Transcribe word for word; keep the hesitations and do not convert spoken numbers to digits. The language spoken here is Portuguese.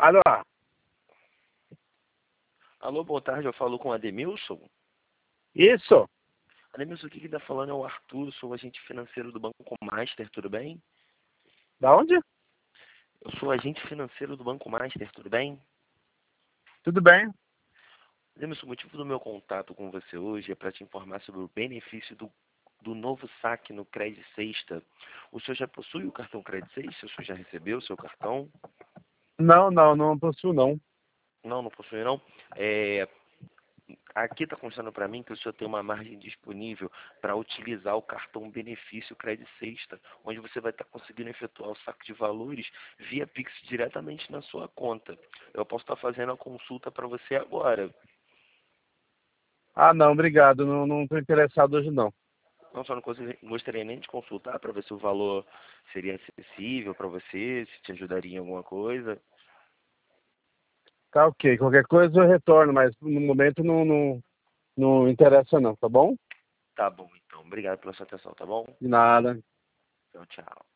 Alô? Alô, boa tarde, eu falo com o Ademilson. Isso? Ademilson, aqui que tá falando é o Arthur, sou agente financeiro do Banco Master, tudo bem? Da onde? Eu sou agente financeiro do Banco Master, tudo bem? Tudo bem? Ademilson, o motivo do meu contato com você hoje é para te informar sobre o benefício do, do novo saque no Cred Sexta. O senhor já possui o cartão Cred Sexta? O senhor já recebeu o seu cartão? Não, não, não possuo não. Não, não possui não. É, Aqui está constando para mim que o senhor tem uma margem disponível para utilizar o cartão benefício Cred Sexta, onde você vai estar conseguindo efetuar o saque de valores via Pix diretamente na sua conta. Eu posso estar fazendo a consulta para você agora. Ah, não, obrigado. Não, não estou interessado hoje não. Não só não consigo- gostaria nem de consultar para ver se o valor seria acessível para você, se te ajudaria em alguma coisa. Tá ok. Qualquer coisa eu retorno, mas no momento não, não, não interessa não, tá bom? Tá bom, então. Obrigado pela sua atenção, tá bom? De nada. Tchau, tchau.